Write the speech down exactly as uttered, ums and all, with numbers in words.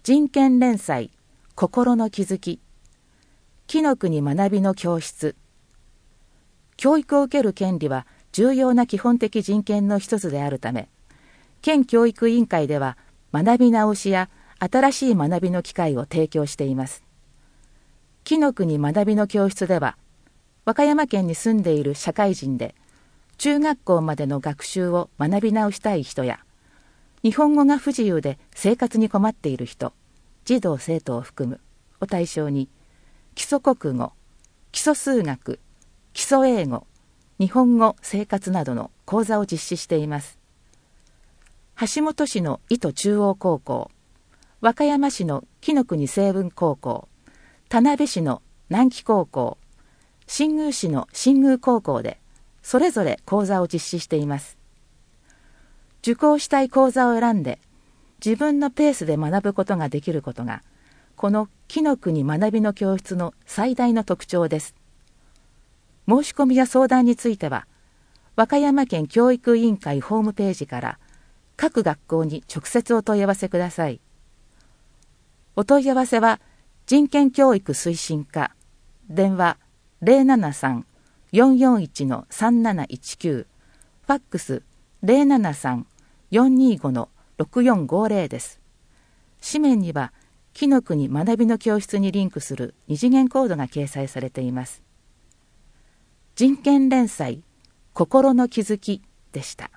人権連載心の気づき、紀の国学びの教室。教育を受ける権利は重要な基本的人権の一つであるため、県教育委員会では学び直しや新しい学びの機会を提供しています。紀の国学びの教室では、和歌山県に住んでいる社会人で中学校までの学習を学び直したい人や、日本語が不自由で生活に困っている人、児童生徒を含むを対象に、基礎国語、基礎数学、基礎英語、日本語生活などの講座を実施しています。橋本市の伊都中央高校、和歌山市の紀の国成文高校、田辺市の南紀高校、新宮市の新宮高校でそれぞれ講座を実施しています。受講したい講座を選んで自分のペースで学ぶことができることが、この紀の国学びの教室の最大の特徴です。申し込みや相談については、和歌山県教育委員会ホームページから各学校に直接お問い合わせください。お問い合わせは人権教育推進課、電話 ゼロななさん よんよんいち さんなないちきゅう、ファックス ゼロななさん よんにーご ろくよんごゼロ です。紙面には紀の国学びの教室にリンクする二次元コードが掲載されています。人権連載心の気づきでした。